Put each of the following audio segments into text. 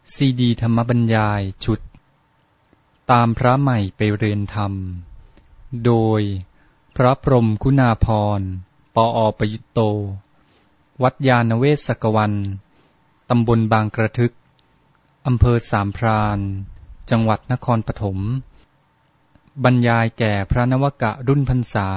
ซีดีธรรมบรรยายชุดตามพระใหม่ไปเรียนธรรมโดยพระพรหมคุณาภรณ์ ปอ.ประยุตโตวัดยานเวศกวันตำบลบางกระทึกอำเภอสามพรานจังหวัดนครปฐมบรรยายแก่พระนวกะรุ่นพรรษา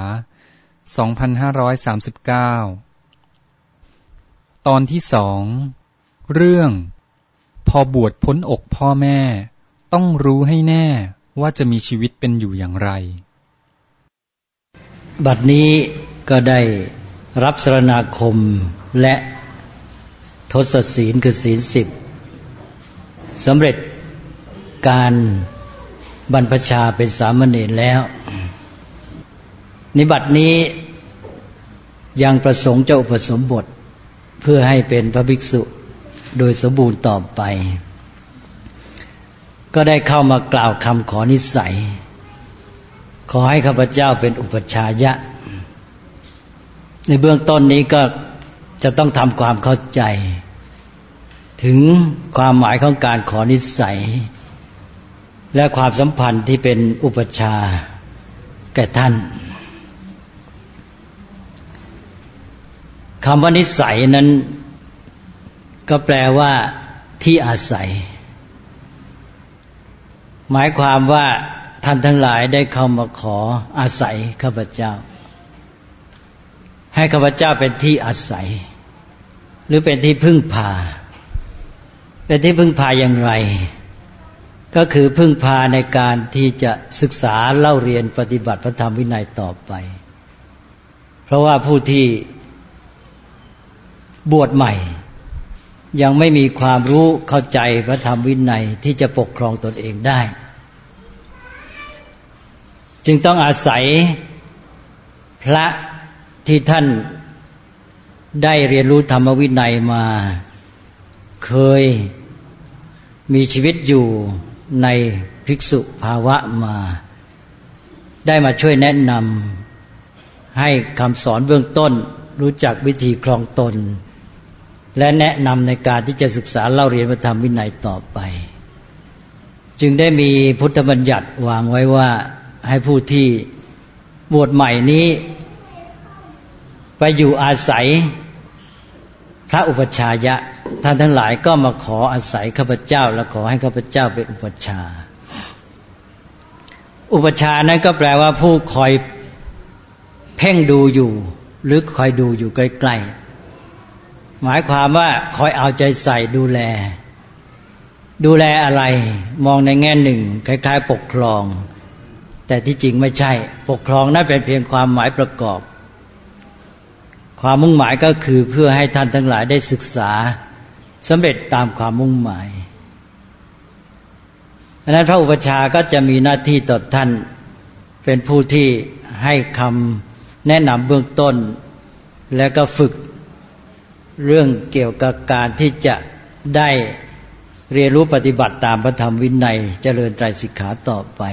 2539 ตอนที่2เรื่องพอบวชพ้นอกพ่อแม่ต้องรู้ให้แน่ว่าจะมีชีวิตเป็นอยู่อย่างไรบัดนี้ก็ได้รับสรณาคมและทศศีลคือศีล10สำเร็จการบรรพชาเป็นสามเณรแล้วในบัดนี้ยังประสงค์จะอุปสมบทเพื่อให้เป็นพระภิกษุโดยสมบูรณ์ต่อไปก็ได้เข้ามากล่าวคำขอนิสัยขอให้ข้าพเจ้าเป็นอุปัชฌายะในเบื้องต้นนี้ก็จะต้องทำความเข้าใจถึงความหมายของการขอนิสัยและความสัมพันธ์ที่เป็นอุปัชฌาย์แก่ท่านคำว่านิสัยนั้นก็แปลว่าที่อาศัยหมายความว่าท่านทั้งหลายได้เข้ามาขออาศัยข้าพเจ้าให้ข้าพเจ้าเป็นที่อาศัยหรือเป็นที่พึ่งพาเป็นที่พึ่งพาอย่างไรก็คือพึ่งพาในการที่จะศึกษาเล่าเรียนปฏิบัติพระธรรมวินัยต่อไปเพราะว่าผู้ที่บวชใหม่ยังไม่มีความรู้เข้าใจพระธรรมวินัยที่จะปกครองตนเองได้จึงต้องอาศัยพระที่ท่านได้เรียนรู้ธรรมวินัยมาเคยมีชีวิตอยู่ในภิกษุภาวะมาได้มาช่วยแนะนำให้คำสอนเบื้องต้นรู้จักวิธีครองตนและแนะนำในการที่จะศึกษาเล่าเรียนพระธรรมวินัยต่อไปจึงได้มีพุทธบัญญัติวางไว้ว่าให้ผู้ที่บวชใหม่นี้ไปอยู่อาศัยพระอุปัชฌายะท่านทั้งหลายก็มาขออาศัยข้าพเจ้าและขอให้ข้าพเจ้าเป็นอุปัชฌาย์อุปัชฌาย์นั้นก็แปลว่าผู้คอยเพ่งดูอยู่หรือคอยดูอยู่ใกล้ๆหมายความว่าคอยเอาใจใส่ดูแลอะไรมองในแง่หนึ่งคล้ายๆปกครองแต่ที่จริงไม่ใช่ปกครองนั้นเป็นเพียงความหมายประกอบความมุ่งหมายก็คือเพื่อให้ท่านทั้งหลายได้ศึกษาสำเร็จตามความมุ่งหมายดังนั้นพระอุปัชฌาย์ก็จะมีหน้าที่ต่อท่านเป็นผู้ที่ให้คำแนะนำเบื้องต้นและก็ฝึกเรื่องเกี่ยวกับการที่จะได้เรียนรู้ปฏิบัติตามพระธรรมวินัยเจริญไตรสิกขาต่อไป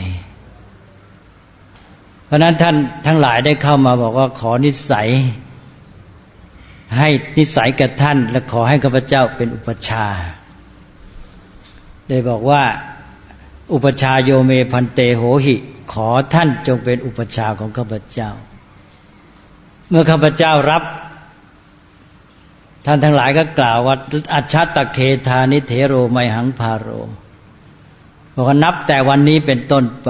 เพราะนั้นท่านทั้งหลายได้เข้ามาบอกว่าขอนิสัยให้นิสัยแก่ท่านและขอให้ข้าพเจ้าเป็นอุปัชฌาย์ได้บอกว่าอุปัชฌาโยเมพันเตโหหิขอท่านจงเป็นอุปัชฌาย์ของข้าพเจ้าเมื่อข้าพเจ้ารับท่านทั้งหลายก็กล่าวว่าอัจฉตเคธานิเถโรไมหังพาโรบอกว่านับแต่วันนี้เป็นต้นไป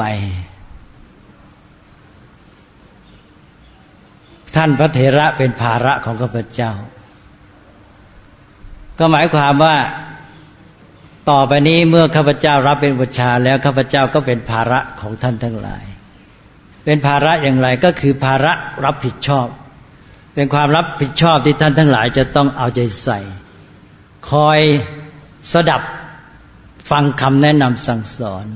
ท่านพระเถระเป็นภาระของข้าพเจ้าก็หมายความว่าต่อไปนี้เมื่อข้าพเจ้ารับเป็นอุปัชฌาย์แล้วข้าพเจ้าก็เป็นภาระของท่านทั้งหลายเป็นภาระอย่างไรก็คือภาระรับผิดชอบเป็นความรับผิดชอบที่ท่านทั้งหลายจะต้องเอาใจใส่คอยสดับฟังคำแนะนำสั่งสอน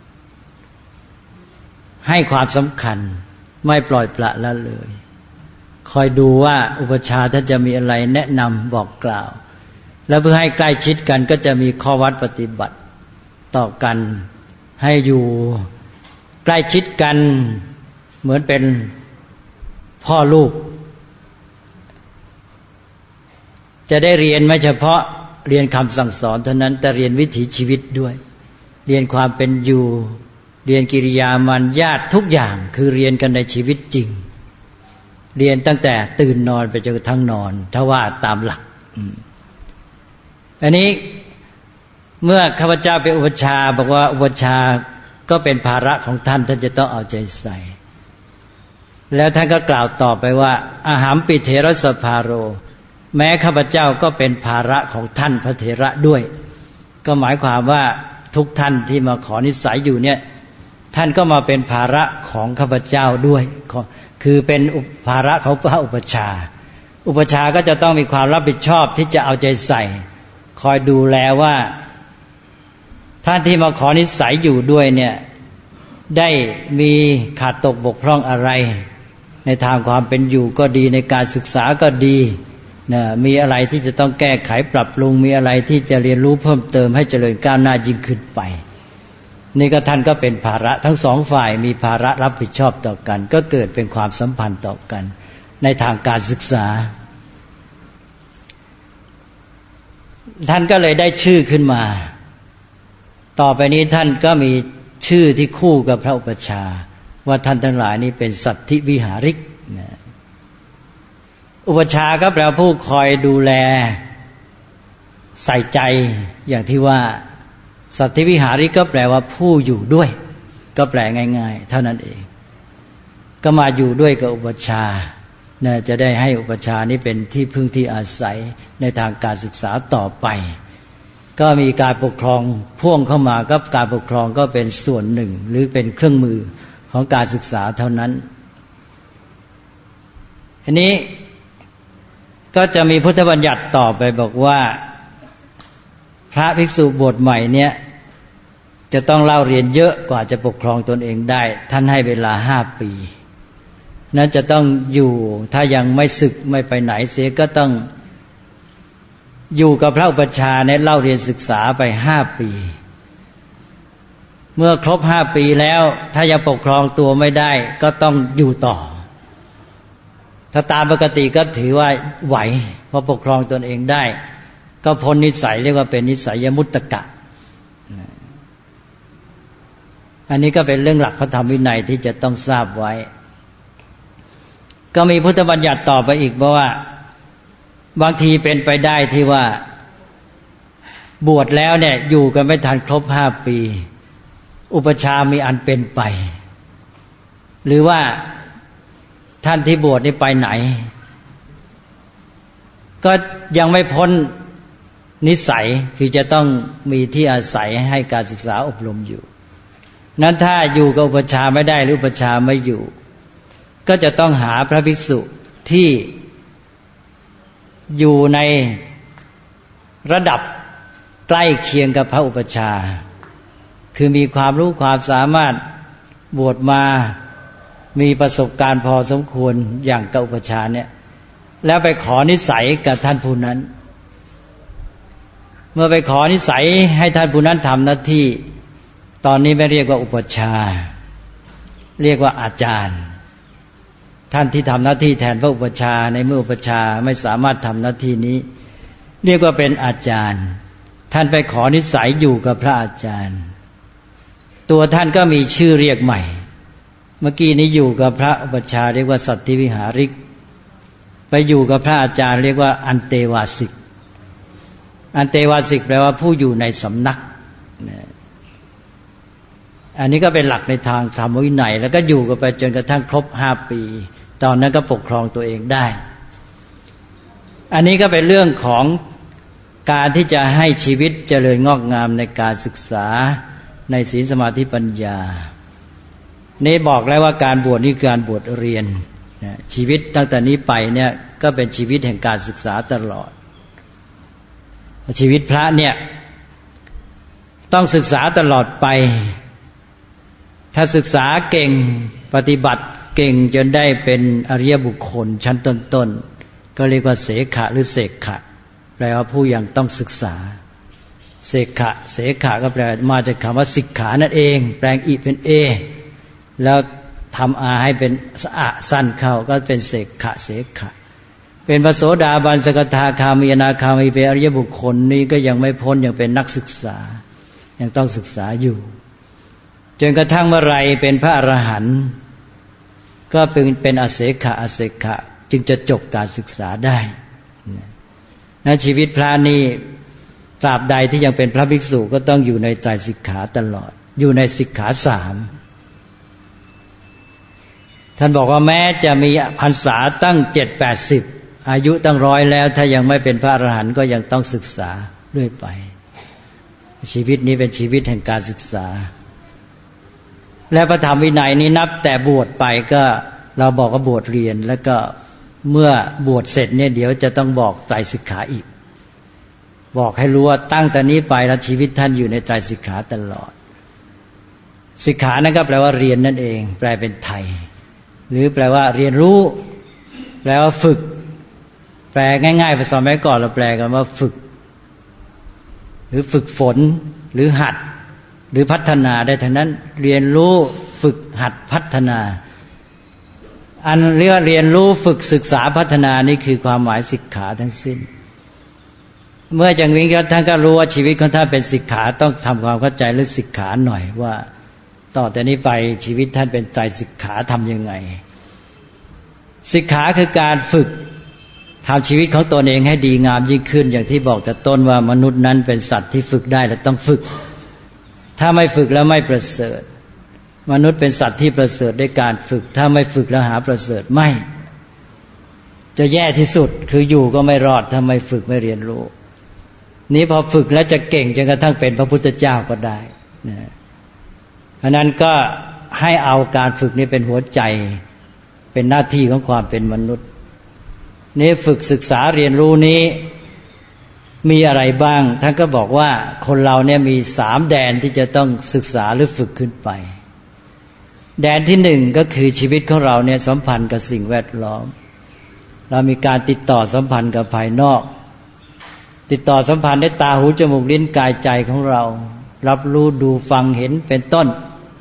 ให้ความสำคัญไม่ปล่อยปละละเลยคอยดูว่าอุปัชฌาย์ท่านจะมีอะไรแนะนำบอกกล่าวแล้วเพื่อให้ใกล้ชิดกันก็จะมีข้อวัดปฏิบัติต่อกันให้อยู่ใกล้ชิดกันเหมือนเป็นพ่อลูกจะได้เรียนไม่เฉพาะเรียนคำสั่งสอนเท่านั้นแต่เรียนวิถีชีวิตด้วยเรียนความเป็นอยู่เรียนกิริยามารยาททุกอย่างคือเรียนกันในชีวิตจริงเรียนตั้งแต่ตื่นนอนไปจนกระทั่งนอนถ้าว่าตามหลักอันนี้เมื่อข้าพเจ้าเป็นอุปัชฌาย์บอกว่าอุปัชฌาย์ก็เป็นภาระของท่านท่านจะต้องเอาใจใส่แล้วท่านก็กล่าวต่อไปว่าอาหัมปิเถรสภาโรแม้ข้าพเจ้าก็เป็นภาระของท่านพระเถระด้วยก็หมายความว่าทุกท่านที่มาขอนิสัยอยู่เนี่ยท่านก็มาเป็นภาระของข้าพเจ้าด้วยคือเป็นภาระของพระอุปัชฌาย์อุปัชฌาย์ก็จะต้องมีความรับผิดชอบที่จะเอาใจใส่คอยดูแลว่าท่านที่มาขอนิสัยอยู่ด้วยเนี่ยได้มีขาดตกบกพร่องอะไรในทางความเป็นอยู่ก็ดีในการศึกษาก็ดีนะมีอะไรที่จะต้องแก้ไขปรับปรุงมีอะไรที่จะเรียนรู้เพิ่มเติมให้เจริญก้าวหน้ายิ่งขึ้นไปนี่ก็ท่านก็เป็นภาระทั้งสองฝ่ายมีภาระรับผิดชอบต่อกันก็เกิดเป็นความสัมพันธ์ต่อกันในทางการศึกษาท่านก็เลยได้ชื่อขึ้นมาต่อไปนี้ท่านก็มีชื่อที่คู่กับพระอุปัชฌาย์ว่าท่านทั้งหลายนี้เป็นสัตถิวิหาริกอุปัชฌาย์ก็แปลว่าผู้คอยดูแลใส่ใจอย่างที่ว่าสัตถิวิหาริกก็แปลว่าผู้อยู่ด้วยก็แปลง่ายๆเท่านั้นเองก็มาอยู่ด้วยกับอุปัชฌาย์จะได้ให้อุปัชฌาย์นี้เป็นที่พึ่งที่อาศัยในทางการศึกษาต่อไปก็มีการปกครองพ่วงเข้ามากับการปกครองก็เป็นส่วนหนึ่งหรือเป็นเครื่องมือของการศึกษาเท่านั้นอันนี้ก็จะมีพุทธบัญญัติต่อไปบอกว่าพระภิกษุบวชใหม่เนี่ยจะต้องเล่าเรียนเยอะกว่าจะปกครองตนเองได้ท่านให้เวลา5 ปีนั้นจะต้องอยู่ถ้ายังไม่สึกไม่ไปไหนเสียก็ต้องอยู่กับพระอุปัชฌาย์เนี่ยเล่าเรียนศึกษาไป5 ปีเมื่อครบ5 ปีแล้วถ้ายังปกครองตัวไม่ได้ก็ต้องอยู่ต่อถ้าตามปกติก็ถือว่าไหวเพราะปกครองตนเองได้ก็พ้นนิสัยเรียกว่าเป็นนิสัยมุตตกะอันนี้ก็เป็นเรื่องหลักพระธรรมวินัยที่จะต้องทราบไว้ก็มีพุทธบัญญัติต่อไปอีกเพราะว่าบางทีเป็นไปได้ที่ว่าบวชแล้วเนี่ยอยู่กันไม่ทันครบ5 ปีอุปัชฌาย์มีอันเป็นไปหรือว่าท่านที่บวชนี่ไปไหนก็ยังไม่พ้นนิสัยคือจะต้องมีที่อาศัยให้การศึกษาอบรมอยู่นั้นถ้าอยู่กับอุปัชฌาย์ไม่ได้หรืออุปัชฌาย์ไม่อยู่ก็จะต้องหาพระภิกษุที่อยู่ในระดับใกล้เคียงกับพระอุปัชฌาย์คือมีความรู้ความสามารถบวชมามีประสบการณ์พอสมควรอย่างกับอุปัชฌาย์เนี่ยแล้วไปขอนิสัยกับท่านผู้นั้นเมื่อไปขอนิสัยให้ท่านผู้นั้นทำหน้าที่ตอนนี้ไม่เรียกว่าอุปัชฌาย์เรียกว่าอาจารย์ท่านที่ทำหน้าที่แทนพระอุปัชฌาย์ในเมื่ออุปัชฌาย์ไม่สามารถทำหน้าที่นี้เรียกว่าเป็นอาจารย์ท่านไปขอนิสัยอยู่กับพระอาจารย์ตัวท่านก็มีชื่อเรียกใหม่เมื่อกี้นี้อยู่กับพระอุปัชฌาย์เรียกว่าสัตถิวิหาริกไปอยู่กับพระอาจารย์เรียกว่าอันเตวาสิกอันเตวาสิกแปลว่าผู้อยู่ในสำนักอันนี้ก็เป็นหลักในทางธรรมวินัยแล้วก็อยู่กันไปจนกระทั่งครบ5 ปีตอนนั้นก็ปกครองตัวเองได้อันนี้ก็เป็นเรื่องของการที่จะให้ชีวิตเจริญงอกงามในการศึกษาในศีลสมาธิปัญญานี่บอกแล้วว่าการบวชนี่คือการบวชเรียนชีวิตตั้งแต่นี้ไปเนี่ยก็เป็นชีวิตแห่งการศึกษาตลอดชีวิตพระเนี่ยต้องศึกษาตลอดไปถ้าศึกษาเก่งปฏิบัติเก่งจนได้เป็นอริยบุคคลชั้นต้นๆก็เรียกว่าเสขะหรือเสกขะแปลว่าผู้ยังต้องศึกษาเสขะเสขะก็แปลมาจากคำว่าสิกขานั่นเองแปลงอิเป็นเอแล้วทำอาให้เป็นสะสั้นเข้าก็เป็นเสกขะเสขะเป็นพระโสดาบันสกทาคามีอนาคามีเป็นอริยบุคคลนี้ก็ยังไม่พ้นยังเป็นนักศึกษายังต้องศึกษาอยู่จนกระทั่งเมื่อไรเป็นพระอรหันต์ก็เป็นอเสขะจึงจะจบการศึกษาได้นะชีวิตพระนี่ตราบใดที่ยังเป็นพระภิกษุก็ต้องอยู่ในไตรสิกขาตลอดอยู่ในสิกขาสามท่านบอกว่าแม้จะมีพรรษาตั้ง7-80อายุตั้ง100แล้วถ้ายังไม่เป็นพระอรหันต์ก็ยังต้องศึกษาเรื่อยไปชีวิตนี้เป็นชีวิตแห่งการศึกษาและพระธรรมวินัยนี้นับแต่บวชไปก็เราบอกว่าบวชเรียนแล้วก็เมื่อบวชเสร็จเนี่ยเดี๋ยวจะต้องบอกไตรสิกขาอีกบอกให้รู้ว่าตั้งแต่นี้ไปแล้วชีวิตท่านอยู่ในไตรสิกขาตลอดสิกขานั่นก็แปลว่าเรียนนั่นเองแปลเป็นไทยหรือแปลว่าเรียนรู้แปลว่าฝึกแปลง่ายๆภาษาสมัยก่อนเราแปลกันว่าฝึกหรือฝึกฝนหรือหัดหรือพัฒนาได้ทั้งนั้นเรียนรู้ฝึกหัดพัฒนาอันเรียกเรียนรู้ฝึกศึกษาพัฒนานี่คือความหมายสิกขาทั้งสิ้นเมื่ออย่างนี้ท่านก็รู้ว่าชีวิตของท่านเป็นสิกขาต้องทำความเข้าใจเรื่องสิกขาหน่อยว่าต่อแต่นี้ไปชีวิตท่านเป็นไตรสิกขาทำยังไงสิกขาคือการฝึกทำชีวิตของตนเองให้ดีงามยิ่งขึ้นอย่างที่บอกแต่ต้นว่ามนุษย์นั้นเป็นสัตว์ที่ฝึกได้และต้องฝึกถ้าไม่ฝึกแล้วไม่ประเสริฐมนุษย์เป็นสัตว์ที่ประเสริฐด้วยการฝึกถ้าไม่ฝึกแล้วหาประเสริฐไม่จะแย่ที่สุดคืออยู่ก็ไม่รอดถ้าไม่ฝึกไม่เรียนรู้นี้พอฝึกแล้วจะเก่งจนกระทั่งเป็นพระพุทธเจ้าก็ได้นะเพราะนั้นก็ให้เอาการฝึกนี้เป็นหัวใจเป็นหน้าที่ของความเป็นมนุษย์นี้ฝึกศึกษาเรียนรู้นี้มีอะไรบ้างท่านก็บอกว่าคนเราเนี่ยมี3แดนที่จะต้องศึกษาหรือฝึกขึ้นไปแดนที่1ก็คือชีวิตของเราเนี่ยสัมพันธ์กับสิ่งแวดล้อมเรามีการติดต่อสัมพันธ์กับภายนอกติดต่อสัมพันธ์ด้วยตาหูจมูกลิ้นกายใจของเรารับรู้ดูฟังเห็นเป็นต้น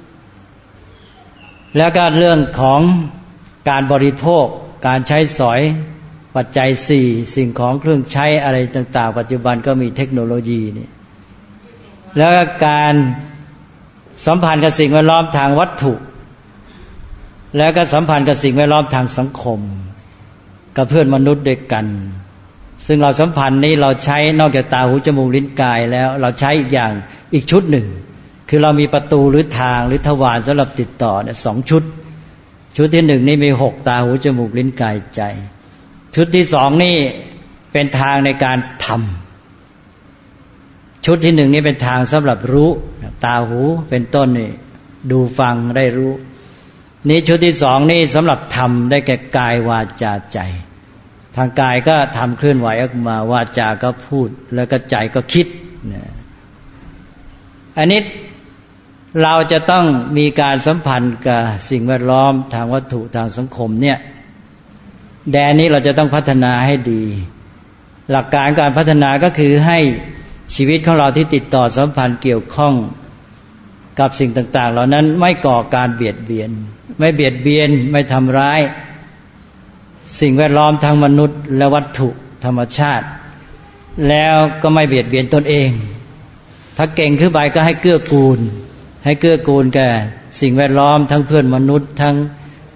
แล้วก็เรื่องของการบริโภคการใช้สอยปัจจัย4สิ่งของเครื่องใช้อะไรต่างๆปัจจุบันก็มีเทคโนโลยีนี่แล้วก็การสัมพันธ์กับสิ่งแวดล้อมทางวัตถุแล้วก็สัมพันธ์กับสิ่งแวดล้อมทางสังคมกับเพื่อนมนุษย์ด้วยกันซึ่งเราสัมพันธ์นี้เราใช้นอกจากตาหูจมูกลิ้นกายแล้วเราใช้อีกอย่างอีกชุดหนึ่งคือเรามีประตูหรือทางหรือทวารสำหรับติดต่อเนี่ย2ชุดที่1นี่มี6ตาหูจมูกลิ้นกายใจชุดที่2นี่เป็นทางในการทำชุดที่1นี่เป็นทางสำหรับรู้ตาหูเป็นต้นนี่ดูฟังได้รู้นี่ชุดที่2นี่สำหรับทำได้แก่กายวาจาใจทางกายก็ทำเคลื่อนไหวออกมาวาจาก็พูดแล้วก็ใจก็คิดอันนี้เราจะต้องมีการสัมพันธ์กับสิ่งแวดล้อมทางวัตถุทางสังคมเนี่ยแดนนี้เราจะต้องพัฒนาให้ดีหลักการการพัฒนาก็คือให้ชีวิตของเราที่ติดต่อสัมพันธ์เกี่ยวข้องกับสิ่งต่างๆเหล่านั้นไม่ก่อการเบียดเบียนไม่ทำร้ายสิ่งแวดล้อมทั้งมนุษย์และวัตถุธรรมชาติแล้วก็ไม่เบียดเบียนตนเองถ้าเก่งขึ้นไปก็ให้เกื้อกูลแก่สิ่งแวดล้อมทั้งเพื่อนมนุษย์ทั้ง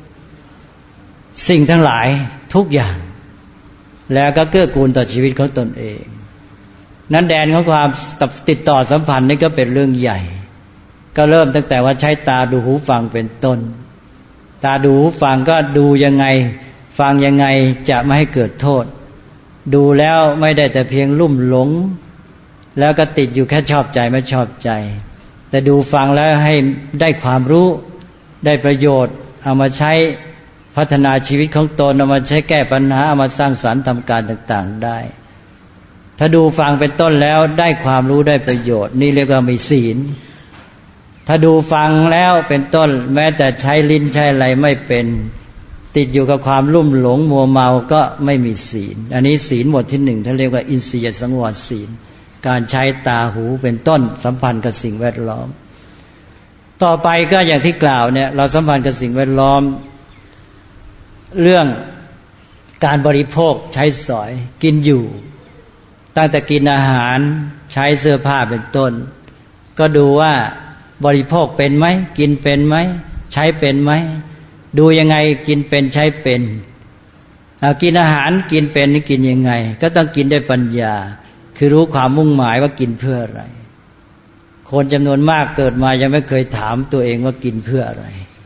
สิ่งทั้งหลายทุกอย่างแล้วก็เกื้อกูลต่อชีวิตของตนเองนั้นแดนของความติดต่อสัมพันธ์นี่ก็เป็นเรื่องใหญ่ก็เริ่มตั้งแต่ว่าใช้ตาดูหูฟังเป็นต้นตาดูหูฟังก็ดูยังไงฟังยังไงจะไม่ให้เกิดโทษดูแล้วไม่ได้แต่เพียงลุ่มหลงแล้วก็ติดอยู่แค่ชอบใจไม่ชอบใจแต่ดูฟังแล้วให้ได้ความรู้ได้ประโยชน์เอามาใช้พัฒนาชีวิตของตนเอามาใช้แก้ปัญหาเอามาสร้างสรรค์ทำการต่างๆได้ถ้าดูฟังเป็นต้นแล้วได้ความรู้ได้ประโยชน์นี่เรียกว่ามีศีลถ้าดูฟังแล้วเป็นต้นแม้แต่ใช้ลิ้นใช้อะไรไม่เป็นติดอยู่กับความลุ่มหลงมัวเมาก็ไม่มีศีลอันนี้ศีลหมวดที่1ท่านเรียกว่าอินทรียสังวรศีลการใช้ตาหูเป็นต้นสัมพันธ์กับสิ่งแวดล้อมต่อไปก็อย่างที่กล่าวเนี่ยเราสัมพันธ์กับสิ่งแวดล้อมเรื่องการบริโภคใช้สอยกินอยู่ตั้งแต่กินอาหารใช้เสื้อผ้าเป็นต้นก็ดูว่าบริโภคเป็นไหมกินเป็นไหมใช้เป็นไหมดูยังไงกินเป็นใช้เป็นกินอาหารกินเป็นนี่กินยังไงก็ต้องกินด้วยปัญญาคือรู้ความมุ่งหมายว่ากินเพื่ออะไรคนจำนวนมากเกิดมายังไม่เคยถามตัวเองว่ากินเพื่ออะไร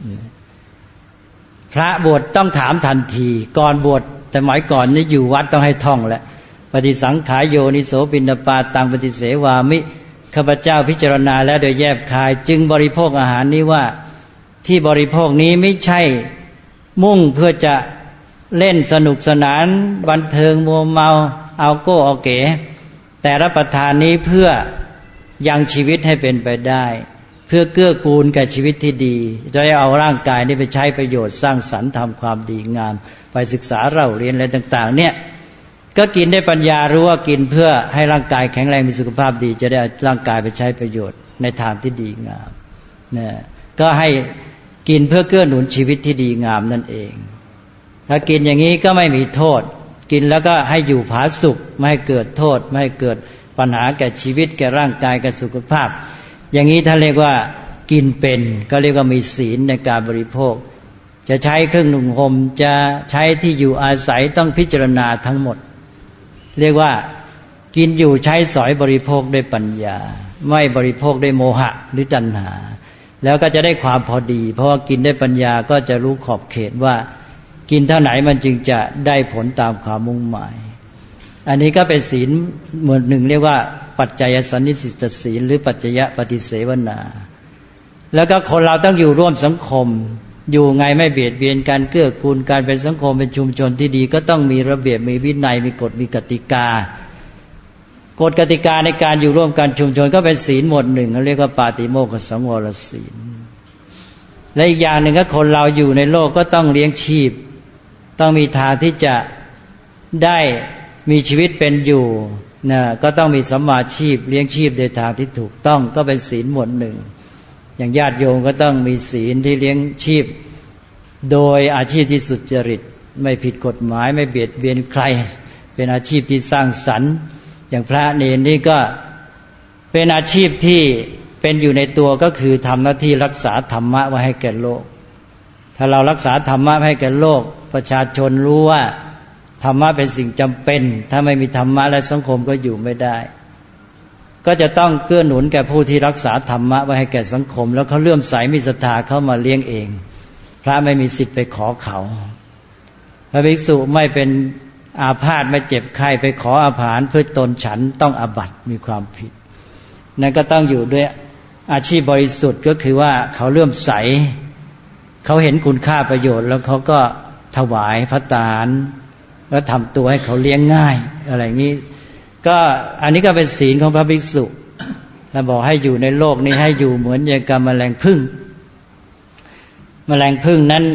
พระบวชต้องถามทันทีก่อนบวชแต่หมายก่อนนี่อยู่วัดต้องให้ท่องแหละปฏิสังขายโยนิโสปิณปาตังปฏิเสวามิข้าพเจ้าพิจารณาแล้วโดยแยบคายจึงบริโภคอาหารนี้ว่าที่บริโภคนี้ไม่ใช่มุ่งเพื่อจะเล่นสนุกสนานบันเทิงมัวเมาเอาโก้เอาเก๋แต่รับประทานนี้เพื่อยังชีวิตให้เป็นไปได้เพื่อเกื้อกูลแก่ชีวิตที่ดีจะได้เอาร่างกายนี้ไปใช้ประโยชน์สร้างสรรค์ทำความดีงามไปศึกษาเล่าเรียนอะไรต่างๆเนี่ยก็กินได้ปัญญารู้ว่ากินเพื่อให้ร่างกายแข็งแรงมีสุขภาพดีจะได้เอาร่างกายไปใช้ประโยชน์ในทางที่ดีงามเนี่ยก็ให้กินเพื่อเกื้อหนุนชีวิตที่ดีงามนั่นเองถ้ากินอย่างนี้ก็ไม่มีโทษกินแล้วก็ให้อยู่ผาสุกไม่ให้เกิดโทษไม่ให้เกิดปัญหาแก่ชีวิตแก่ร่างกายแก่สุขภาพอย่างนี้ถ้าเรียกว่ากินเป็นก็เรียกว่ามีศีลในการบริโภคจะใช้เครื่องนุ่งห่มจะใช้ที่อยู่อาศัยต้องพิจารณาทั้งหมดเรียกว่ากินอยู่ใช้สอยบริโภคด้วยปัญญาไม่บริโภคด้วยโมหะหรือตัณหาแล้วก็จะได้ความพอดีเพราะว่ากินด้วยปัญญาก็จะรู้ขอบเขตว่ากินเท่าไหนมันจึงจะได้ผลตามความมุ่งหมายอันนี้ก็เป็นศีลหมวดหนึ่งเรียกว่าปัจจัยสันนิสิตศีลหรือปัจจยปฏิเสวนาแล้วก็คนเราต้องอยู่ร่วมสังคมอยู่ไงไม่เบียดเบียนกันเกื้อกูลการเป็นสังคมเป็นชุมชนที่ดีก็ต้องมีระเบียบมีวินัยมีกฎมีกติกากฎกติกาในการอยู่ร่วมกันชุมชนก็เป็นศีลหมวดหนึ่งเรียกว่าปาติโมกขสังวรศีลและอีกอย่างหนึ่งก็คนเราอยู่ในโลกก็ต้องเลี้ยงชีพต้องมีทางที่จะได้มีชีวิตเป็นอยู่นะก็ต้องมีสัมมาชีพเลี้ยงชีพโดยทางที่ถูกต้องก็เป็นศีลหมวดหนึ่งอย่างญาติโยมก็ต้องมีศีลที่เลี้ยงชีพโดยอาชีพที่สุจริตไม่ผิดกฎหมายไม่เบียดเบียนใครเป็นอาชีพที่สร้างสรรค์อย่างพระเนรนี่ก็เป็นอาชีพที่เป็นอยู่ในตัวก็คือทำหน้าที่รักษาธรรมะไว้ให้แก่โลกถ้าเรารักษาธรรมะให้แก่โลกประชาชนรู้ว่าธรรมะเป็นสิ่งจำเป็นถ้าไม่มีธรรมะและสังคมก็อยู่ไม่ได้ก็จะต้องเกื้อหนุนแก่ผู้ที่รักษาธรรมะไว้ให้แก่สังคมแล้วเขาเลื่อมใสมีศรัทธาเข้ามาเลี้ยงเองพระไม่มีสิทธิ์ไปขอเขาพระภิกษุไม่เป็นอาพาธไม่เจ็บไข้ไปขออาหารเพื่อตนฉันต้องอาบัติมีความผิดนั่นก็ต้องอยู่ด้วยอาชีพบริสุทธิ์ก็คือว่าเขาเลื่อมใสเขาเห็นคุณค่าประโยชน์แล้วเขาก็ถวายพระทานแล้วทำตัวให้เขาเลี้ยงง่ายอะไรอย่างนี้ก็อันนี้ก็เป็นศีลของพระภิกษุแล้วบอกให้อยู่ในโลกนี้ให้อยู่เหมือนอย่างกับแมลงผึ้งแมลงผึ้งนั้น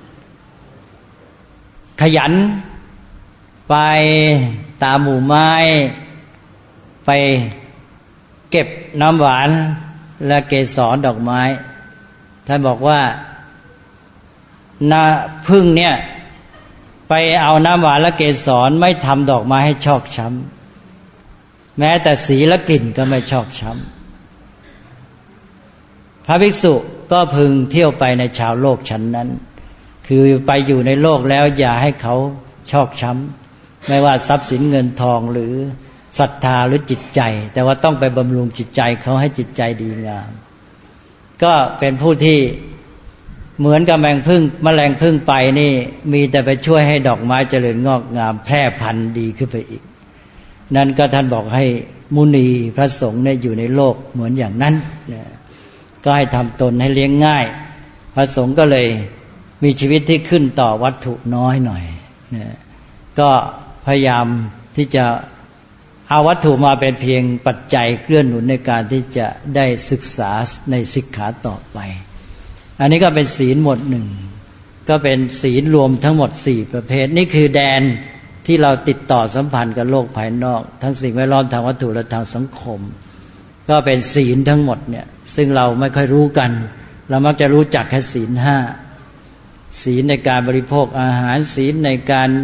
ขยันไปตามหมู่ไม้ไปเก็บน้ำหวานและเกสรดอกไม้ท่านบอกว่าผึ้งเนี่ยไปเอาน้ำหวานและเกสรไม่ทำดอกไม้ให้ชอกช้ำแม้แต่สีและกลิ่นก็ไม่ชอกช้ำพระภิกษุก็พึงเที่ยวไปในชาวโลกชั้นนั้นคือไปอยู่ในโลกแล้วอย่าให้เขาชอกช้ำไม่ว่าทรัพย์สินเงินทองหรือศรัทธาหรือจิตใจแต่ว่าต้องไปบำรุงจิตใจเขาให้จิตใจดีงามก็เป็นผู้ที่เหมือนกับแมลงผึ้งไปนี่มีแต่ไปช่วยให้ดอกไม้เจริญงอกงามแพร่พันธุ์ดีขึ้นไปอีกนั่นก็ท่านบอกให้มุนีพระสงฆ์เนี่ยอยู่ในโลกเหมือนอย่างนั้นก็ให้ทำตนให้เลี้ยงง่ายพระสงฆ์ก็เลยมีชีวิตที่ขึ้นต่อวัตถุน้อยหน่อยก็พยายามที่จะเอาวัตถุมาเป็นเพียงปัจจัยเกื้อหนุนในการที่จะได้ศึกษาในสิกขาต่อไปอันนี้ก็เป็นศีลหมวดหนึ่งก็เป็นศีลรวมทั้งหมด4ประเภทนี่คือแดนที่เราติดต่อสัมพันธ์กับโลกภายนอกทั้งสิ่งแวดล้อมทางวัตถุและทางสังคมก็เป็นศีลทั้งหมดเนี่ยซึ่งเราไม่ค่อยรู้กันเรามักจะรู้จักแค่ศีล5ศีลในการบริโภคอาหารศีลในการ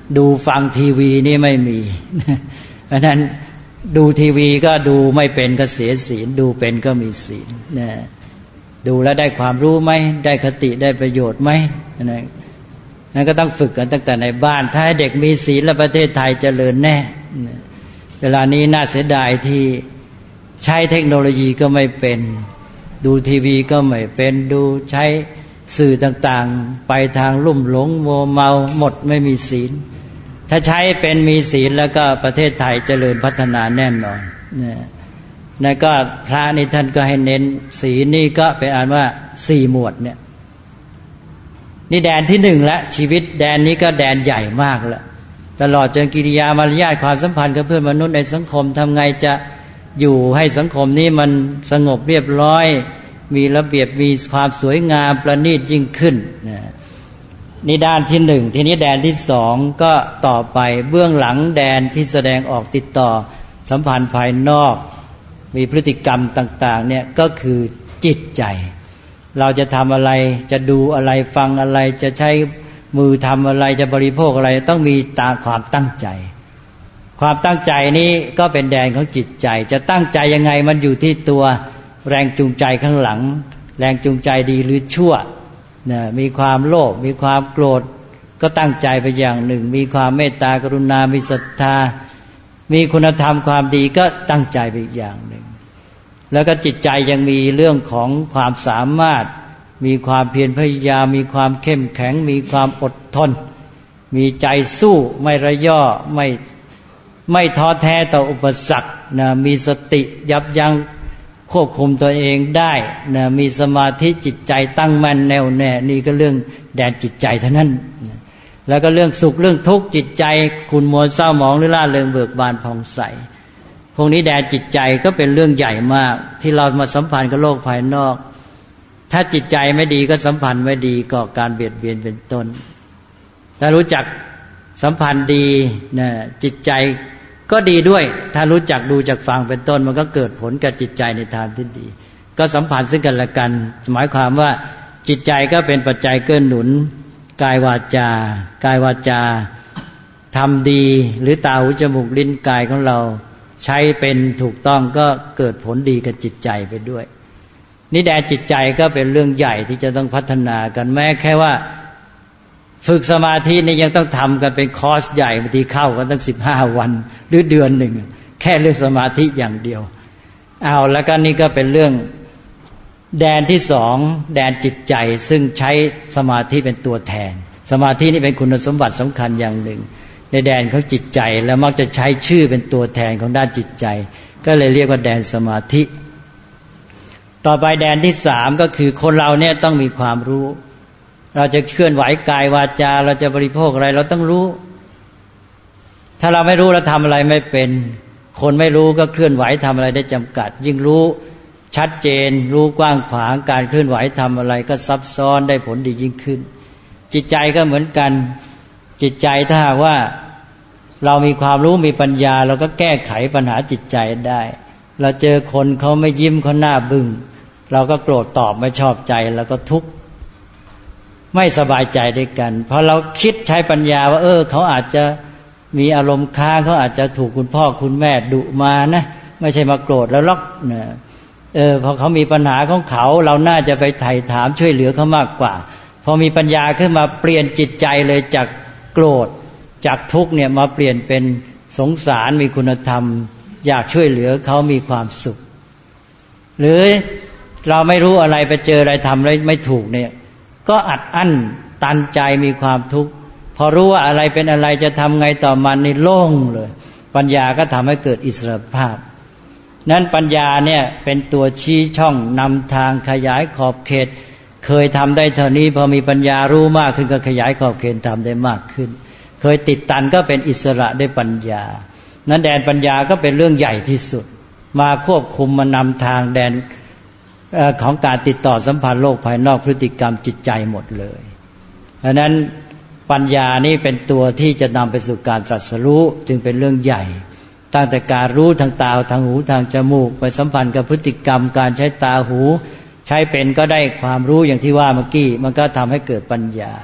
ดูฟังทีวีนี่ไม่มีเพราะนั้นดูทีวีก็ดูไม่เป็นก็เสียศีลดูเป็นก็มีศีลนะดูแล้วได้ความรู้ไหมได้คติได้ประโยชน์ไหมนั่นก็ต้องฝึกกันตั้งแต่ในบ้านถ้าให้เด็กมีศีลแล้วประเทศไทยเจริญแน่เวลานี้น่าเสียดายที่ใช้เทคโนโลยีก็ไม่เป็นดูทีวีก็ไม่เป็นดูใช้สื่อต่างๆไปทางลุ่มหลงมัวเมาหมดไม่มีศีลถ้าใช้เป็นมีศีลแล้วก็ประเทศไทยเจริญพัฒนาแน่นอนนั่นก็พระนี่ท่านก็ให้เน้นศีลนี่ก็เป็นอันว่า4หมวดเนี่ยนี่แดนที่1แล้วชีวิตแดนนี้ก็แดนใหญ่มากแล้วตลอดจนกิริยามารยาทความสัมพันธ์กับเพื่อนมนุษย์ในสังคมทำไงจะอยู่ให้สังคมนี้มันสงบเรียบร้อยมีระเบียบมีความสวยงามประณีตยิ่งขึ้นนี่ด้านที่1ทีนี้แดนที่2ก็ต่อไปเบื้องหลังแดนที่แสดงออกติดต่อสัมพันธ์ภายนอกมีพฤติกรรมต่างๆเนี่ยก็คือจิตใจเราจะทำอะไรจะดูอะไรฟังอะไรจะใช้มือทำอะไรจะบริโภคอะไรต้องมีตามความตั้งใจความตั้งใจนี้ก็เป็นแดนของจิตใจจะตั้งใจยังไงมันอยู่ที่ตัวแรงจูงใจข้างหลังแรงจูงใจดีหรือชั่วมีความโลภมีความโกรธก็ตั้งใจไปอย่างหนึ่งมีความเมตตากรุณามีศรัทธามีคุณธรรมความดีก็ตั้งใจไปอีกอย่างหนึ่งแล้วก็จิตใจยังมีเรื่องของความสามารถมีความเพียรพยายามมีความเข้มแข็งมีความอดทนมีใจสู้ไม่ระย่อไม่ท้อแท้ต่ออุปสรรคมีสติยับยั้งควบคุมตัวเองได้มีสมาธิจิตใจตั้งมั่นแน่วแน่นี่ก็เรื่องแดนจิตใจเท่านั้นแล้วก็เรื่องสุขเรื่องทุกข์จิตใจขุ่นมัวเศร้าหมองหรือล่าเริงเบิกบานผ่องใสพวกนี้แดนจิตใจก็เป็นเรื่องใหญ่มากที่เรามาสัมพันธ์กับโลกภายนอกถ้าจิตใจไม่ดีก็สัมพันธ์ไม่ดีก่อการเบียดเบียนเป็นต้นถ้ารู้จักสัมพันธ์ดีจิตใจก็ดีด้วยถ้ารู้จักดูจักฟังเป็นต้นมันก็เกิดผลกับจิตใจในทางที่ดีก็สัมพันธ์ซึ่งกันและกันหมายความว่าจิตใจก็เป็นปัจจัยเกื้อหนุนกายวาจาทำดีหรือตาหูจมูกลิ้นกายของเราใช้เป็นถูกต้องก็เกิดผลดีกับจิตใจไปด้วยนี่แดนจิตใจก็เป็นเรื่องใหญ่ที่จะต้องพัฒนากันแม้แค่ว่าฝึกสมาธินี่ยังต้องทำกันเป็นคอร์สใหญ่บางทีเข้ากันตั้ง15 วันหรือเดือนหนึ่งแค่เรื่องสมาธิอย่างเดียวเอาแล้วก็นี่ก็เป็นเรื่องแดนที่2แดนจิตใจซึ่งใช้สมาธิเป็นตัวแทนสมาธินี่เป็นคุณสมบัติสำคัญอย่างหนึ่งในแดนของจิตใจแล้วมักจะใช้ชื่อเป็นตัวแทนของด้านจิตใจก็เลยเรียกว่าแดนสมาธิต่อไปแดนที่3ก็คือคนเราเนี่ยต้องมีความรู้เราจะเคลื่อนไหวกายวาจาเราจะบริโภคอะไรเราต้องรู้ถ้าเราไม่รู้เราทำอะไรไม่เป็นคนไม่รู้ก็เคลื่อนไหวทำอะไรได้จำกัดยิ่งรู้ชัดเจนรู้กว้างขวางการเคลื่อนไหวทำอะไรก็ซับซ้อนได้ผลดียิ่งขึ้นจิตใจก็เหมือนกันจิตใจถ้าว่าเรามีความรู้มีปัญญาเราก็แก้ไขปัญหาจิตใจได้เราเจอคนเขาไม่ยิ้มเขาหน้าบึ้งเราก็โกรธตอบไม่ชอบใจแล้วก็ทุกข์ไม่สบายใจด้วยกันเพราะเราคิดใช้ปัญญาว่าเขาอาจจะมีอารมณ์ค้างเขาอาจจะถูกคุณพ่อคุณแม่ดุมานะไม่ใช่มาโกรธแล้วล็อกนะพอเขามีปัญหาของเขาเราน่าจะไปไถ่ถามช่วยเหลือเขามากกว่าพอมีปัญญาขึ้นมาเปลี่ยนจิตใจเลยจากโกรธจากทุกข์เนี่ยมาเปลี่ยนเป็นสงสารมีคุณธรรมอยากช่วยเหลือเขามีความสุขหรือเราไม่รู้อะไรไปเจออะไรทำอะไรไม่ถูกเนี่ยก็อัดอั้นตันใจมีความทุกข์พอรู้ว่าอะไรเป็นอะไรจะทำไงต่อมันนี่โล่งเลยปัญญาก็ทำให้เกิดอิสรภาพนั้นปัญญาเนี่ยเป็นตัวชี้ช่องนำทางขยายขอบเขตเคยทำได้เท่านี้พอมีปัญญารู้มากขึ้นก็ขยายขอบเขตทำได้มากขึ้นเคยติดตันก็เป็นอิสระได้ปัญญานั้นแดนปัญญาก็เป็นเรื่องใหญ่ที่สุดมาควบคุมมานำทางแดนของการติดต่อสัมพันธ์โลกภายนอกพฤติกรรมจิตใจหมดเลยดังนั้นปัญญานี่เป็นตัวที่จะนำไปสู่การตรัสรู้จึงเป็นเรื่องใหญ่ตั้งแต่การรู้ทางตาทางหูทางจมูกไปสัมพันธ์กับพฤติกรรมการใช้ตาหูใช้เป็นก็ได้ความรู้อย่างที่ว่าเมื่อกี้มันก็ทำให้เกิดปัญญา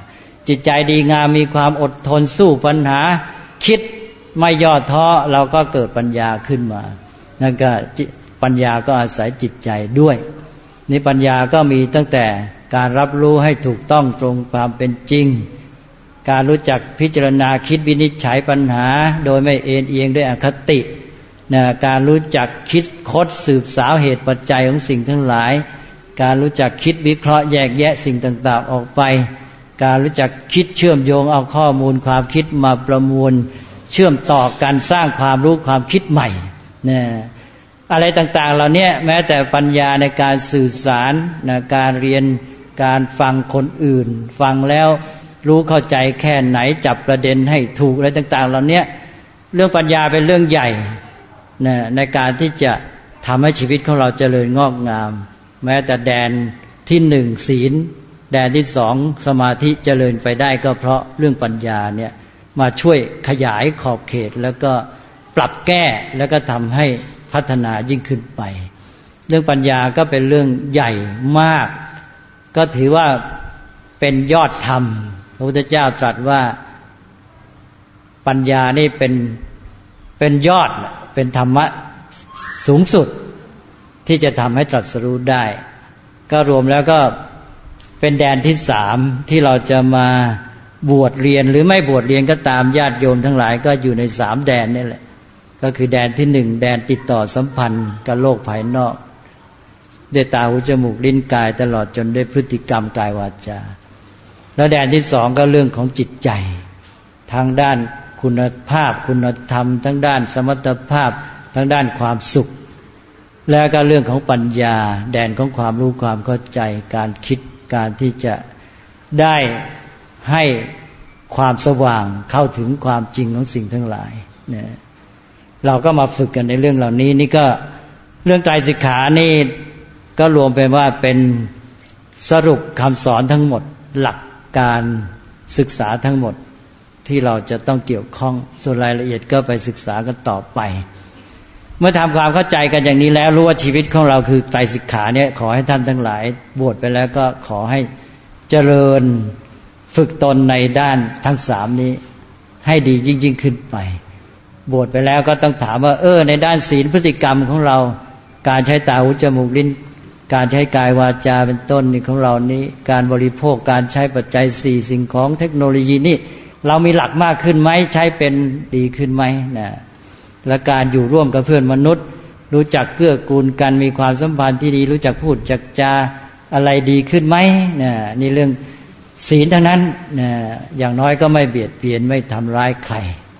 จิตใจดีงามมีความอดทนสู้ปัญหาคิดไม่ย่อท้อเราก็เกิดปัญญาขึ้นมานั่นก็ปัญญาก็อาศัยจิตใจด้วยนี่ปัญญาก็มีตั้งแต่การรับรู้ให้ถูกต้องตรงความเป็นจริงการรู้จักพิจารณาคิดวินิจฉัยปัญหาโดยไม่เอ็นเอียงด้วยอคติการรู้จักคิดคดสืบสาวเหตุปัจจัยของสิ่งทั้งหลายการรู้จักคิดวิเคราะห์แยกแยะสิ่งต่างๆออกไปการรู้จักคิดเชื่อมโยงเอาข้อมูลความคิดมาประมวลเชื่อมต่อกันสร้างความรู้ความคิดใหม่อะไรต่างๆเหล่านี้แม้แต่ปัญญาในการสื่อสารการเรียนการฟังคนอื่นฟังแล้วรู้เข้าใจแค่ไหนจับประเด็นให้ถูกอะไรต่างๆเหล่านี้เรื่องปัญญาเป็นเรื่องใหญ่ในการที่จะทำให้ชีวิตของเราเจริญงอกงามแม้แต่แดนที่หนึ่งศีลแดนที่สองสมาธิเจริญไปได้ก็เพราะเรื่องปัญญาเนี่ยมาช่วยขยายขอบเขตแล้วก็ปรับแก้แล้วก็ทำให้พัฒนายิ่งขึ้นไปเรื่องปัญญาก็เป็นเรื่องใหญ่มากก็ถือว่าเป็นยอดธรรมพระพุทธเจ้าตรัสว่าปัญญานี่เป็นยอดเป็นธรรมะสูงสุดที่จะทำให้ตรัสรู้ได้ก็รวมแล้วก็เป็นแดนที่สามที่เราจะมาบวชเรียนหรือไม่บวชเรียนก็ตามญาติโยมทั้งหลายก็อยู่ในสามแดนนี่แหละก็คือแดนที่หนึ่งแดนติดต่อสัมพันธ์กับโลกภายนอกด้วยตาหูจมูกลิ้นกายตลอดจนด้วยพฤติกรรมกายวาจาแล้วแดนที่สองก็เรื่องของจิตใจทางด้านคุณภาพคุณธรรมทั้งด้านสมรรถภาพทั้งด้านความสุขแล้วก็เรื่องของปัญญาแดนของความรู้ความเข้าใจการคิดการที่จะได้ให้ความสว่างเข้าถึงความจริงของสิ่งทั้งหลายเนี่ยเราก็มาฝึกกันในเรื่องเหล่านี้นี่ก็เรื่องไตรสิกขานี่ก็รวมเป็นว่าเป็นสรุปคำสอนทั้งหมดหลักการศึกษาทั้งหมดที่เราจะต้องเกี่ยวข้องส่วนรายละเอียดก็ไปศึกษากันต่อไปเมื่อทำความเข้าใจกันอย่างนี้แล้วรู้ว่าชีวิตของเราคือไตรสิกขาเนี่ยขอให้ท่านทั้งหลายบวชไปแล้วก็ขอให้เจริญฝึกตนในด้านทั้งสามนี้ให้ดียิ่งขึ้นไปบวชไปแล้วก็ต้องถามว่าในด้านศีลพฤติกรรมของเราการใช้ตาหูจมูกลิ้นการใช้กายวาจาเป็นต้นนี่ของเรานี้การบริโภคการใช้ปัจจัยสี่สิ่งของเทคโนโลยีนี่เรามีหลักมากขึ้นไหมใช้เป็นดีขึ้นไหมนะและการอยู่ร่วมกับเพื่อนมนุษย์รู้จักเกื้อกูลกันมีความสัมพันธ์ที่ดีรู้จักพูดจักจาอะไรดีขึ้นไหมนะนี่เรื่องศีลทั้งนั้นนะอย่างน้อยก็ไม่เบียดเบียนไม่ทำร้ายใคร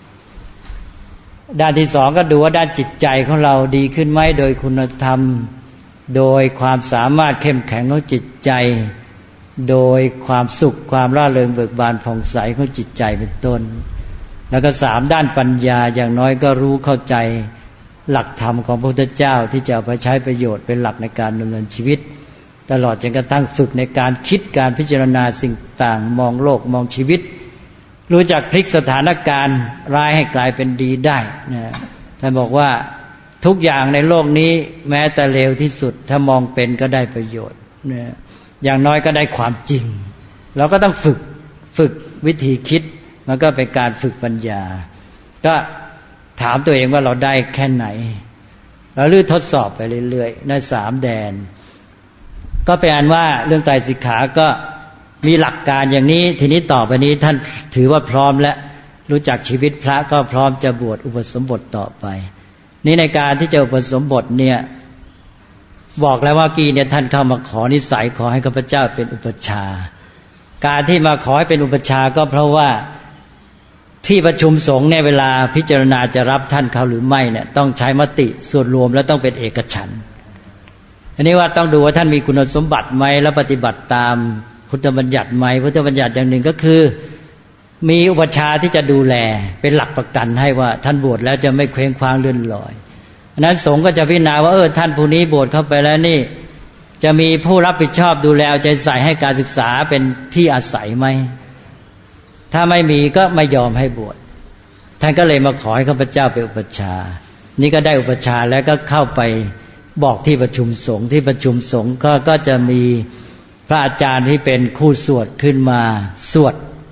ด้านที่สองก็ดูว่าด้านจิตใจของเราดีขึ้นไหมโดยคุณธรรมโดยความสามารถเข้มแข็งของจิตใจโดยความสุขความร่าเริงเบิกบานผ่องใสของจิตใจเป็นต้นแล้วก็สามด้านปัญญาอย่างน้อยก็รู้เข้าใจหลักธรรมของพระพุทธเจ้าที่จะเอาไปใช้ประโยชน์เป็นหลักในการดำเนินชีวิตตลอดจนกระทั่งฝึกในการคิดการพิจารณาสิ่งต่างมองโลกมองชีวิตรู้จักพลิกสถานการณ์ร้ายให้กลายเป็นดีได้นะท่านบอกว่าทุกอย่างในโลกนี้แม้แต่เลวที่สุดถ้ามองเป็นก็ได้ประโยชน์นะอย่างน้อยก็ได้ความจริงเราก็ต้องฝึกวิธีคิดมันก็เป็นการฝึกปัญญาก็ถามตัวเองว่าเราได้แค่ไหนเราลื้อทดสอบไปเรื่อยๆในสามแดนก็เป็นอันว่าเรื่องไตรสิกขาก็มีหลักการอย่างนี้ทีนี้ต่อไปนี้ท่านถือว่าพร้อมและรู้จักชีวิตพระก็พร้อมจะบวชอุปสมบทต่อไปนี่ในการที่จะอุปสมบทเนี่ยบอกแล้วว่ากี้เนี่ยท่านเข้ามาขอนิสัยขอให้ข้าพเจ้าเป็นอุปชาการที่มาขอให้เป็นอุปชาก็เพราะว่าที่ประชุมสงฆ์เนี่ยเวลาพิจารณาจะรับท่านเขาหรือไม่เนี่ยต้องใช้มติส่วนรวมและต้องเป็นเอกฉันท์อันนี้ว่าต้องดูว่าท่านมีคุณสมบัติไหมและปฏิบัติตามพุทธบัญญัติไหมพุทธบัญญัติอย่างหนึ่งก็คือมีอุปชาที่จะดูแลเป็นหลักประกันให้ว่าท่านบวชแล้วจะไม่เคว้งคว้างเลื่อนลอยอันนั้นสงฆ์ก็จะพิจารณาว่าท่านผู้นี้บวชเข้าไปแล้วนี่จะมีผู้รับผิดชอบดูแลเอาใจใส่ให้การศึกษาเป็นที่อาศัยไหมถ้าไม่มีก็ไม่ยอมให้บวชท่านก็เลยมาขอให้ข้าพเจ้าเป็นอุปชานี่ก็ได้อุปชาแล้วก็เข้าไปบอกที่ประชุมสงฆ์ที่ประชุมสงฆ์ก็จะมีพระอาจารย์ที่เป็นคู่สวดขึ้นมาสวด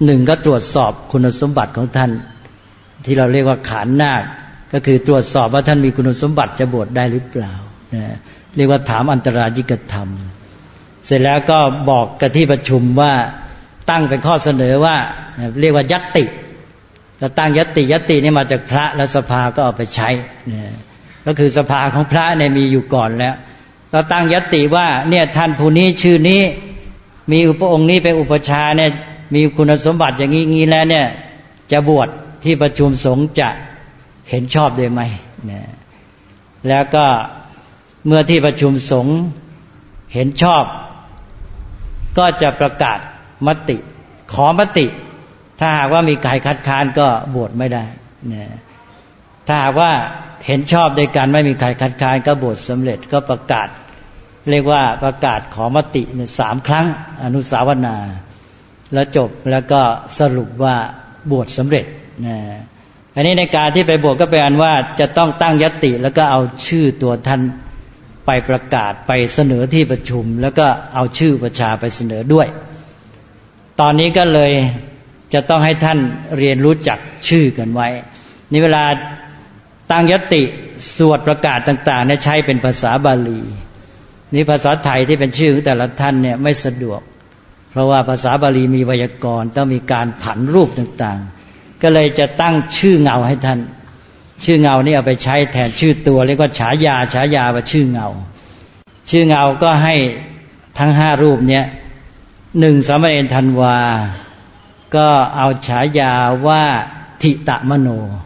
หนึ่งก็ตรวจสอบคุณสมบัติของท่านที่เราเรียกว่าขานนาคก็คือตรวจสอบว่าท่านมีคุณสมบัติจะบวชได้หรือเปล่าเรียกว่าถามอันตรายิกธรรมเสร็จแล้วก็บอกกับที่ประชุมว่าตั้งเป็นข้อเสนอว่าเรียกว่าญัตติเราตั้งญัตตินี่มาจากพระและสภาก็เอาไปใช้ก็คือสภาของพระเนี่ยมีอยู่ก่อนแล้วเราตั้งญัตติว่าเนี่ยท่านผู้นี้ชื่อนี้มีพระองค์นี้เป็นอุปชฌาย์เนี่ยมีคุณสมบัติอย่างนี้แล้วเนี่ยจะบวชที่ประชุมสงฆ์จะเห็นชอบด้วยไหมแล้วก็เมื่อที่ประชุมสงฆ์เห็นชอบก็จะประกาศมติขอมติถ้าหากว่ามีใครคัดค้านก็บวชไม่ได้ถ้าหากว่าเห็นชอบด้วยกันไม่มีใครคัดค้านก็บวชสำเร็จก็ประกาศเรียกว่าประกาศขอมติ3 ครั้งอนุสาวนาแล้วจบแล้วก็สรุปว่าบวชสำเร็จอันนี้ในการที่ไปบวชก็เป็นอันว่าจะต้องตั้งญัตติแล้วก็เอาชื่อตัวท่านไปประกาศไปเสนอที่ประชุมแล้วก็เอาชื่อประชาไปเสนอด้วยตอนนี้ก็เลยจะต้องให้ท่านเรียนรู้จักชื่อกันไว้นี่เวลาตั้งญัตติสวดประกาศต่างๆเนี่ยใช้เป็นภาษาบาลีนี่ภาษาไทยที่เป็นชื่อของแต่ละท่านเนี่ยไม่สะดวกเพราะว่าภาษาบาลีมีไวยากรณ์ต้องมีการผันรูปต่างๆก็เลยจะตั้งชื่อเงาให้ท่านชื่อเงานี่เอาไปใช้แทนชื่อตัวเรียกว่าฉายาว่าชื่อเงาก็ให้ทั้ง5 รูปเนี้ย1สามเณรธันวาก็เอาฉายาว่าทิตะมโน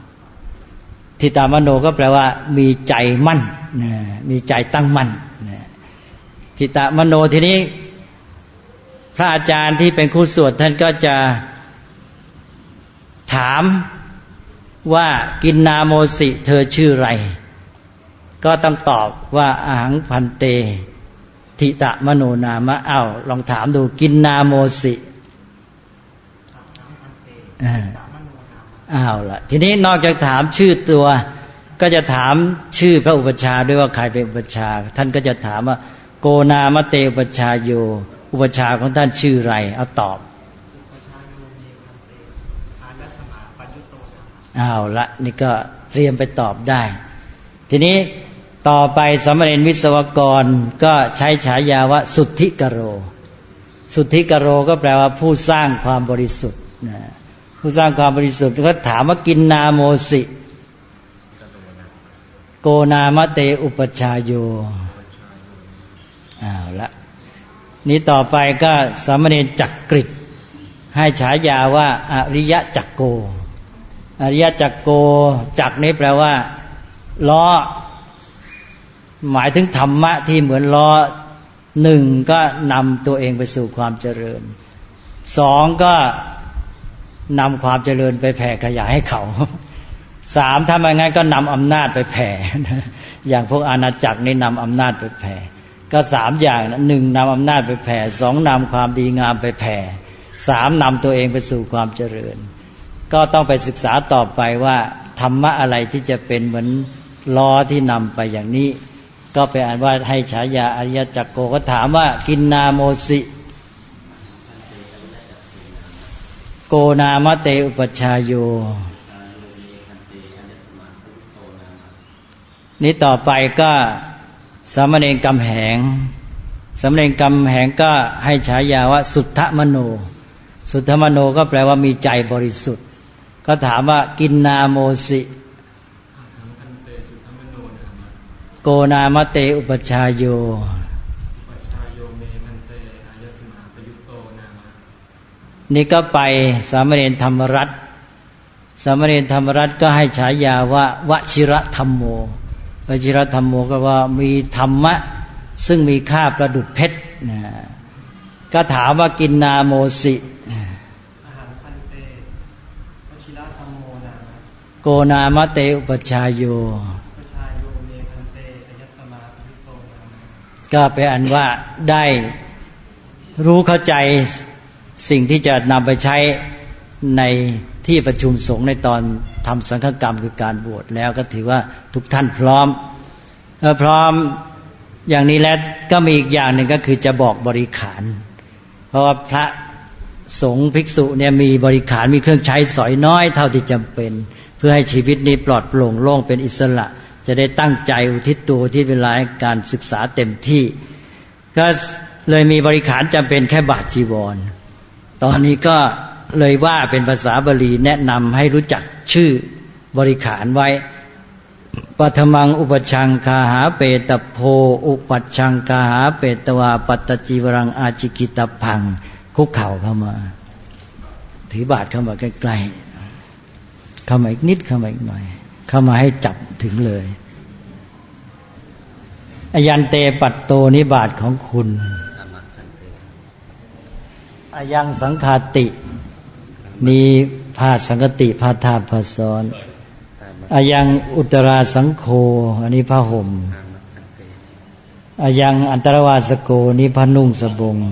ก็แปลว่ามีใจมั่นมีใจตั้งมั่นทิตะมโนทีนี้พระอาจารย์ที่เป็นครูสวดท่านก็จะถามว่ากินนาโมสิเธอชื่อไรก็ต้องตอบว่าอาหังพันเตทิตะมโนนามะลองถามดูกินนาโมสิล่ะทีนี้นอกจากถามชื่อตัวก็จะถามชื่อพระอุปชฌาย์ด้วยว่าใครเป็นอุปชฌาย์ท่านก็จะถามว่าโกนามเตอุปชฌาโยอุปชฌาย์ของท่านชื่อไรเอาตอบละนี่ก็เตรียมไปตอบได้ทีนี้ต่อไปสามเณรวิศวกรก็ใช้ฉายาว่าสุทธิกโรก็แปลว่าผู้สร้างความบริสุทธิ์ผู้สร้างความบริสุทธิ์ก็ถามว่ากินนาโมสิโกนามเตอุปชฌาโยละนี้ต่อไปก็สามเณรจักกฤตให้ฉายาว่าอริยจักโกจักนี้แปลว่าล้อหมายถึงธรรมะที่เหมือนล้อ1ก็นำตัวเองไปสู่ความเจริญ2ก็นำความเจริญไปแผ่ขยายให้เขา3ถ้าไม่งั้นก็นำอำนาจไปแผ่อย่างพวกอาณาจักรนี่นำอำนาจไปแผ่ก็3อย่างนะ1นำอำนาจไปแผ่2นำความดีงามไปแผ่3นำตัวเองไปสู่ความเจริญก็ต้องไปศึกษาต่อไปว่าธรรมะอะไรที่จะเป็นเหมือนล้อที่นำไปอย่างนี้ก็ไปอ่านว่าให้ฉายาอริยจักโกก็ถามว่ากินนาโมสิโกนามเตอุปชฌาโยนี้ต่อไปก็สามเณรกำแหงก็ให้ฉายาว่าสุทธมโนก็แปลว่ามีใจบริสุทธิ์ก็ถามว่ากินนาโมสิโกนามเตอุปชฌาโยนี่ก็ไปสามเณรธรรมรัตน์ก็ให้ฉายาว่าวชิรธรรมโมก็ว่ามีธรรมะซึ่งมีค่าประดุจเพชรก็ถามว่ากินนาโมสิโกนามเตอุปชฌาโยก็เป็นอันว่าได้รู้เข้าใจสิ่งที่จะนำไปใช้ในที่ประชุมสงฆ์ในตอนทำสังฆกรรมคือการบวชแล้วก็ถือว่าทุกท่านพร้อมอย่างนี้แล้วก็มีอีกอย่างหนึ่งก็คือจะบอกบริขารเพราะว่าพระสงฆ์ภิกษุเนี่ยมีบริขารมีเครื่องใช้สอยน้อยเท่าที่จำเป็นเพื่อให้ชีวิตนี้ปลอดโปร่งโล่งเป็นอิสระจะได้ตั้งใจอุทิศตัวที่เวลาการศึกษาเต็มที่ก็เลยมีบริขารจำเป็นแค่บาทจีวรตอนนี้ก็เลยว่าเป็นภาษาบาลีแนะนำให้รู้จักชื่อบริขารไว้ปัทมังอุปชังคาหาเปตโพอุปัชชังคาหาเปตวาปัตตจีวรังอาจิกิตพังคุกเข่าเข้ามาถือบาทเข้ามาใกล้ๆเข้ามาอีกนิดเข้ามาอีกหน่อยเข้ามาให้จับถึงเลยอยันเตปัตโตนิบาทของคุณอายังสังฆาติมีผ้าสังฆติผ้าทาบผ้าซ้อนอายังอุตราสังโฆอันนี้ผ้าห่มอายังอันตรวาสโกนี้ผ้านุ่งสบง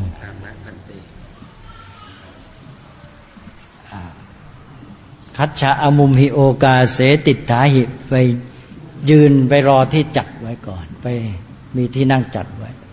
คัจฉะอมุมหิโอกาเสติถาหิไปยืนไปรอที่จัดไว้ก่อนไปมีที่นั่งจัดไว้